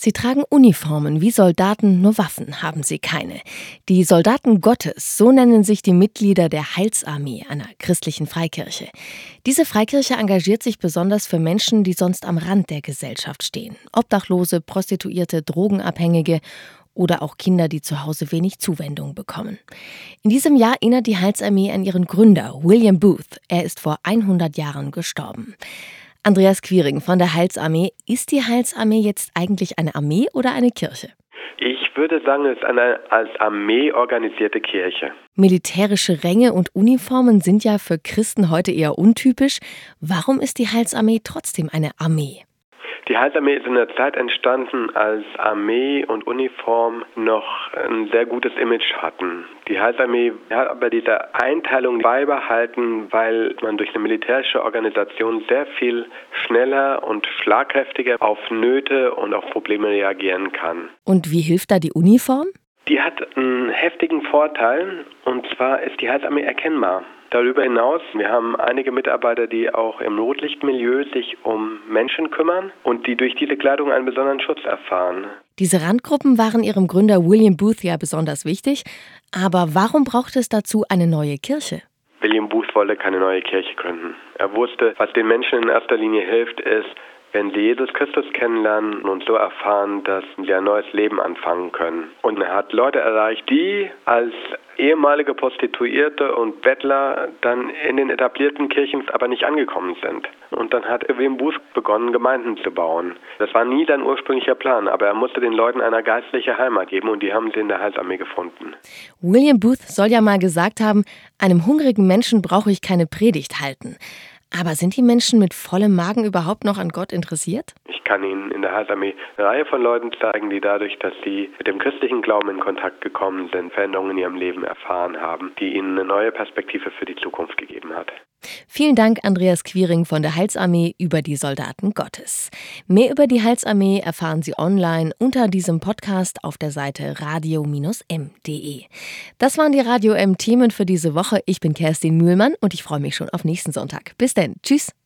Sie tragen Uniformen wie Soldaten, nur Waffen haben sie keine. Die Soldaten Gottes, so nennen sich die Mitglieder der Heilsarmee, einer christlichen Freikirche. Diese Freikirche engagiert sich besonders für Menschen, die sonst am Rand der Gesellschaft stehen. Obdachlose, Prostituierte, Drogenabhängige oder auch Kinder, die zu Hause wenig Zuwendung bekommen. In diesem Jahr erinnert die Heilsarmee an ihren Gründer, William Booth. Er ist vor 100 Jahren gestorben. Andreas Quiring von der Heilsarmee. Ist die Heilsarmee jetzt eigentlich eine Armee oder eine Kirche? Ich würde sagen, es ist eine als Armee organisierte Kirche. Militärische Ränge und Uniformen sind ja für Christen heute eher untypisch. Warum ist die Heilsarmee trotzdem eine Armee? Die Heilsarmee ist in der Zeit entstanden, als Armee und Uniform noch ein sehr gutes Image hatten. Die Heilsarmee hat aber diese Einteilung beibehalten, weil man durch eine militärische Organisation sehr viel schneller und schlagkräftiger auf Nöte und auf Probleme reagieren kann. Und wie hilft da die Uniform? Die hat einen heftigen Vorteil, und zwar ist die Heilsarmee erkennbar. Darüber hinaus, wir haben einige Mitarbeiter, die auch im Rotlichtmilieu sich um Menschen kümmern und die durch diese Kleidung einen besonderen Schutz erfahren. Diese Randgruppen waren ihrem Gründer William Booth ja besonders wichtig. Aber warum braucht es dazu eine neue Kirche? William Booth wollte keine neue Kirche gründen. Er wusste, was den Menschen in erster Linie hilft, ist, wenn sie Jesus Christus kennenlernen und so erfahren, dass sie ein neues Leben anfangen können. Und er hat Leute erreicht, die als ehemalige Prostituierte und Bettler dann in den etablierten Kirchen aber nicht angekommen sind. Und dann hat William Booth begonnen, Gemeinden zu bauen. Das war nie sein ursprünglicher Plan, aber er musste den Leuten eine geistliche Heimat geben und die haben sie in der Heilsarmee gefunden. William Booth soll ja mal gesagt haben, einem hungrigen Menschen brauche ich keine Predigt halten. Aber sind die Menschen mit vollem Magen überhaupt noch an Gott interessiert? Ich kann Ihnen in der Heilsarmee eine Reihe von Leuten zeigen, die dadurch, dass sie mit dem christlichen Glauben in Kontakt gekommen sind, Veränderungen in ihrem Leben erfahren haben, die ihnen eine neue Perspektive für die Zukunft gegeben hat. Vielen Dank, Andreas Quiring von der Heilsarmee über die Soldaten Gottes. Mehr über die Heilsarmee erfahren Sie online unter diesem Podcast auf der Seite radio-m.de. Das waren die Radio M-Themen für diese Woche. Ich bin Kerstin Mühlmann und ich freue mich schon auf nächsten Sonntag. Bis dann. Tschüss.